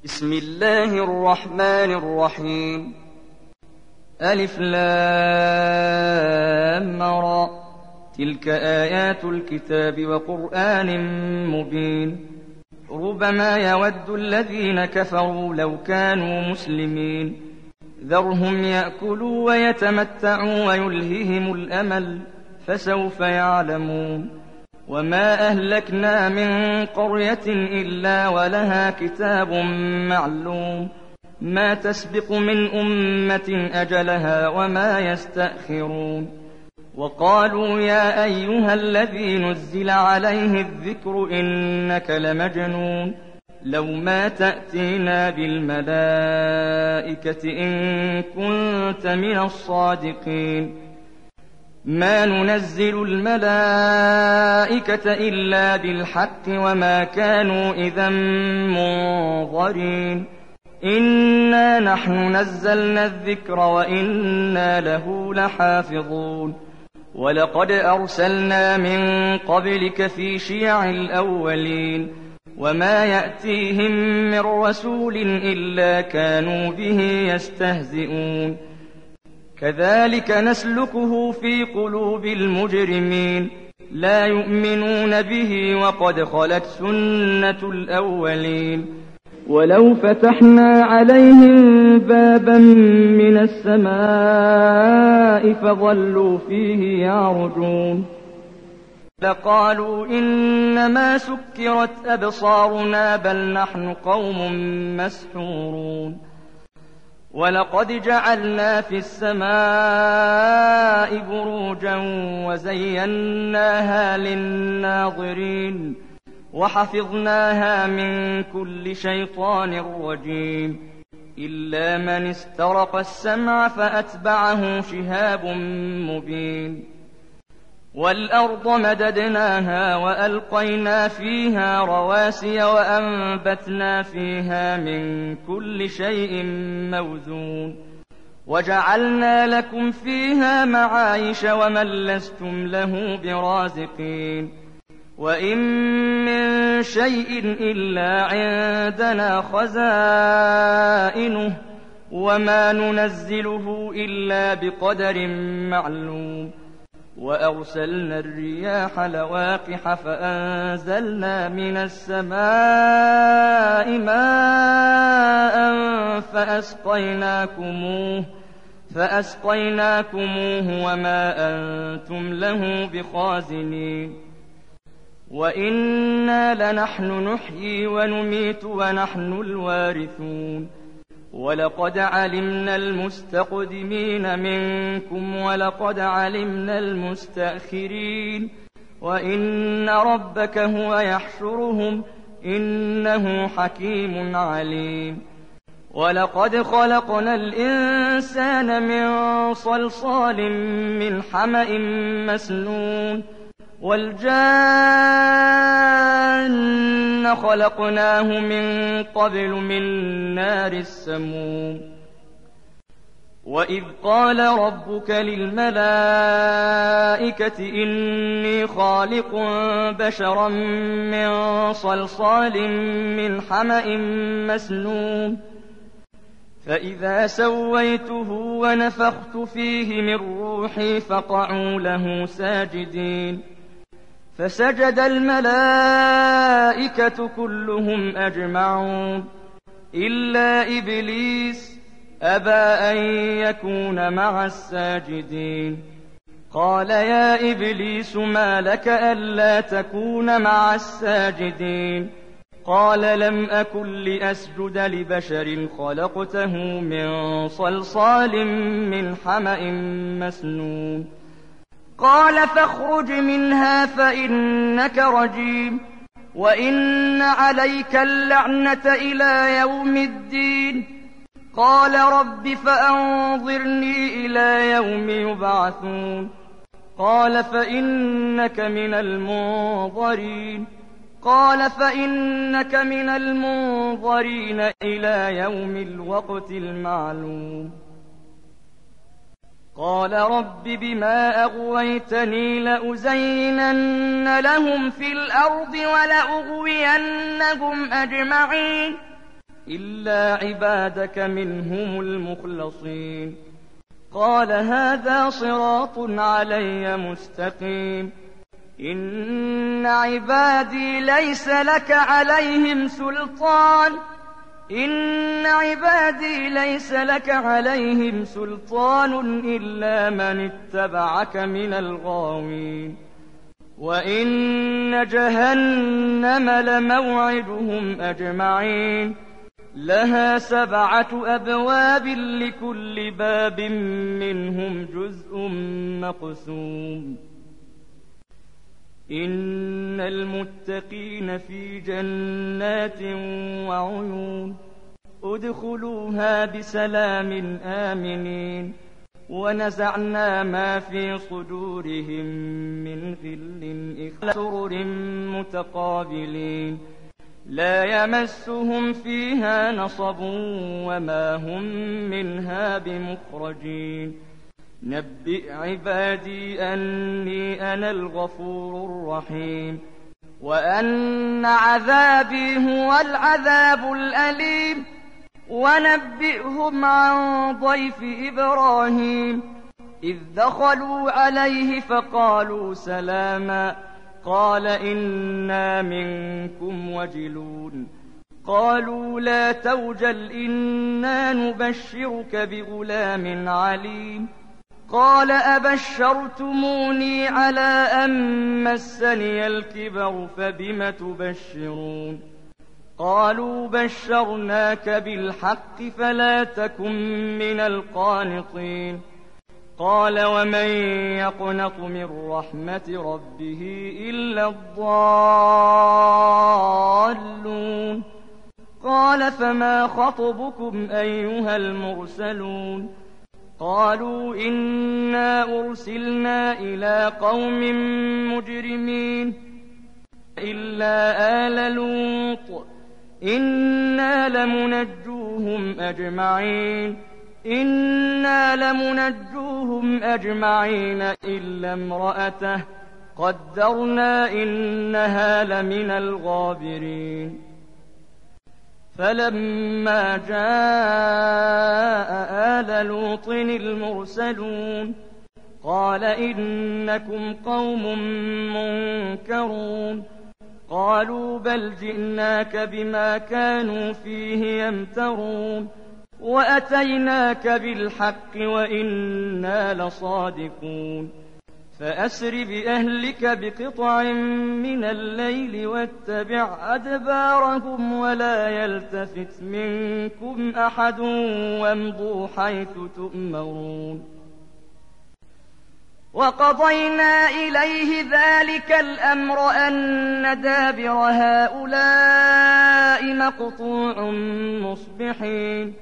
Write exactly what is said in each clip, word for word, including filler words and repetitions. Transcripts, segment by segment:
بسم الله الرحمن الرحيم. ألف لام را، تلك آيات الكتاب وقرآن مبين. ربما يود الذين كفروا لو كانوا مسلمين، ذرهم يأكلوا ويتمتعوا ويلههم الأمل، فسوف يعلمون. وما أهلكنا من قرية إلا ولها كتاب معلوم، ما تسبق من أمة أجلها وما يستأخرون. وقالوا يا أيها الذي نزل عليه الذكر إنك لمجنون، لو ما تأتينا بالملائكة إن كنت من الصادقين. ما ننزل الملائكة إلا بالحق وما كانوا إذا منظرين. إنا نحن نزلنا الذكر وإنا له لحافظون. ولقد أرسلنا من قبلك في شيع الأولين، وما يأتيهم من رسول إلا كانوا به يستهزئون. كذلك نسلكه في قلوب المجرمين، لا يؤمنون به وقد خلت سنة الأولين. ولو فتحنا عليهم بابا من السماء فظلوا فيه يعرجون، لقالوا إنما سكرت أبصارنا بل نحن قوم مسحورون. ولقد جعلنا في السماء بروجا وزيناها للناظرين، وحفظناها من كل شيطان رجيم، إلا من استرق السمع فأتبعه شهاب مبين. والأرض مددناها وألقينا فيها رواسي وأنبتنا فيها من كل شيء موزون، وجعلنا لكم فيها معايش ومن لستم له برازقين. وإن من شيء إلا عندنا خزائنه وما ننزله إلا بقدر معلوم. وأرسلنا الرياح لواقح فأنزلنا من السماء ماء فأسقيناكموه, فأسقيناكموه وما أنتم له بخازنين. وإنا لنحن نحيي ونميت ونحن الوارثون. ولقد علمنا المستقدمين منكم ولقد علمنا المستأخرين، وإن ربك هو يحشرهم إنه حكيم عليم. ولقد خلقنا الإنسان من صلصال من حمأ مسنون، والجان خلقناه من قبل من نار السموم. وإذ قال ربك للملائكة إني خالق بشرا من صلصال من حمأ مسنون، فإذا سويته ونفخت فيه من روحي فقعوا له ساجدين. فسجد الملائكة كلهم أجمعون إلا إبليس أبى أن يكون مع الساجدين. قال يا إبليس ما لك ألا تكون مع الساجدين؟ قال لم أكن لأسجد لبشر خلقته من صلصال من حمأ مسنون. قال فاخرج منها فإنك رجيم وإن عليك اللعنة إلى يوم الدين. قال رب فأنظرني إلى يوم يبعثون. قال فإنك من المنظرين. قال فإنك من المنظرين إلى يوم الوقت المعلوم. قال رب بما أغويتني لأزينن لهم في الأرض ولأغوينهم أجمعين إلا عبادك منهم المخلصين قال هذا صراط علي مستقيم إن عبادي ليس لك عليهم سلطان إن عبادي ليس لك عليهم سلطان إلا من اتبعك من الغاوين وإن جهنم لموعدهم أجمعين لها سبعة أبواب لكل باب منهم جزء مقسوم إن المتقين في جنات وعيون ادخلوها بسلام آمنين ونزعنا ما في صدورهم من غل إخوة سرر متقابلين لا يمسهم فيها نصب وما هم منها بمخرجين نبئ عبادي أني أنا الغفور الرحيم وأن عذابي هو العذاب الأليم ونبئهم عن ضيف إبراهيم إذ دخلوا عليه فقالوا سلاما قال إنا منكم وجلون قالوا لا توجل إنا نبشرك بغلام عليم قال أبشرتموني على أن مسني الكبر فبم تبشرون قالوا بشرناك بالحق فلا تكن من القانطين قال ومن يقنط من رحمة ربه إلا الضالون قال فما خطبكم أيها المرسلون قالوا إنا أرسلنا إلى قوم مجرمين إلا آل لوط إنا لمنجوهم أجمعين إنا لمنجوهم أجمعين إلا امرأته قدرنا إنها لمن الغابرين فلما جاء آل لوط المرسلون قال إنكم قوم منكرون قالوا بل جئناك بما كانوا فيه يمترون وأتيناك بالحق وإنا لصادقون فأسر بأهلك بقطع من الليل واتبع أدبارهم ولا يلتفت منكم أحد وامضوا حيث تؤمرون وقضينا إليه ذلك الأمر أن دابر هؤلاء مقطوع مصبحين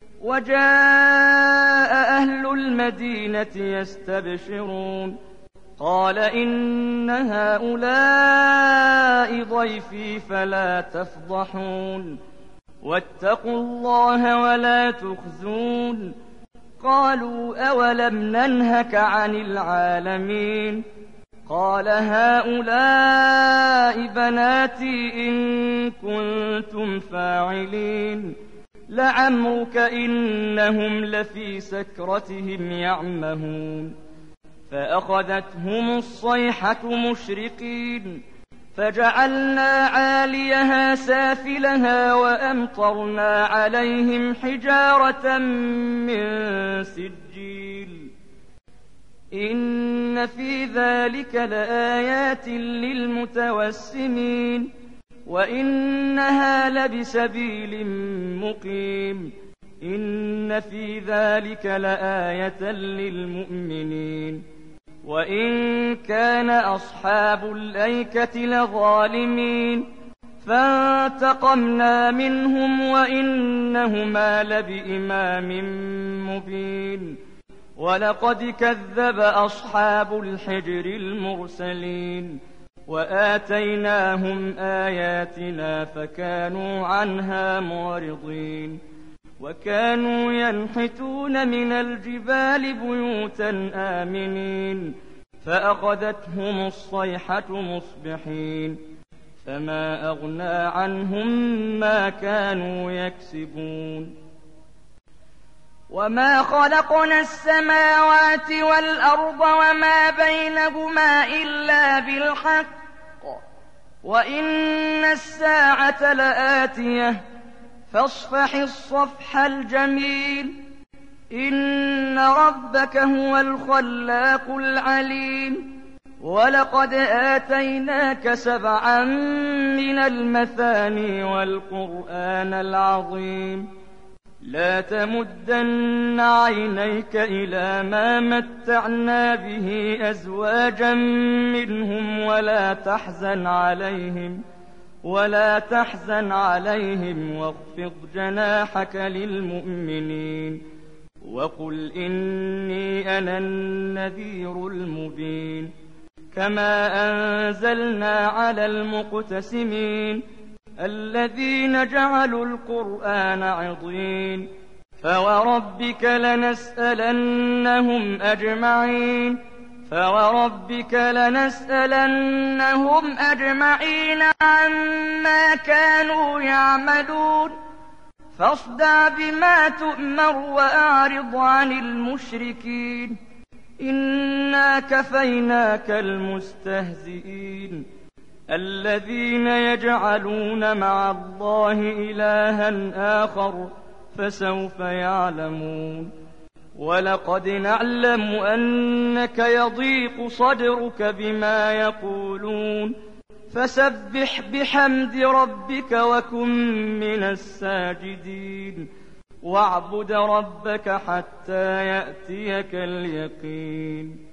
وجاء أهل المدينة يستبشرون قال إن هؤلاء ضيفي فلا تفضحون واتقوا الله ولا تخزون قالوا أولم ننهك عن العالمين قال هؤلاء بناتي إن كنتم فاعلين لعمرك إنهم لفي سكرتهم يعمهون فأخذتهم الصيحة مشرقين فجعلنا عاليها سافلها وأمطرنا عليهم حجارة من سجيل إن في ذلك لآيات للمتوسمين وإنها لبسبيل مقيم إن في ذلك لآية للمؤمنين وإن كان أصحاب الأيكة لظالمين فانتقمنا منهم وإنهما لبإمام مبين ولقد كذب أصحاب الحجر المرسلين وآتيناهم آياتنا فكانوا عنها معرضين وكانوا ينحتون من الجبال بيوتا آمنين فأخذتهم الصيحة مصبحين فما أغنى عنهم ما كانوا يكسبون وما خلقنا السماوات والأرض وما بينهما إلا بالحق وإن الساعة لآتية فاصفح الصفح الجميل إن ربك هو الخلاق العليم ولقد آتيناك سبعا من المثاني والقرآن العظيم لا تمدن عينيك إلى ما متعنا به أزواجا منهم ولا تحزن عليهم ولا تحزن عليهم واخفض جناحك للمؤمنين وقل إني أنا النذير المبين كما أنزلنا على المقتسمين الذين جعلوا القرآن عضين فوربك لنسألنهم أجمعين فوربك لنسألنهم أجمعين عما كانوا يعملون فاصدع بما تؤمر وأعرض عن المشركين إنا كفيناك المستهزئين الذين يجعلون مع الله إلها آخر فسوف يعلمون ولقد نعلم أنك يضيق صدرك بما يقولون فسبح بحمد ربك وكن من الساجدين واعبد ربك حتى يأتيك اليقين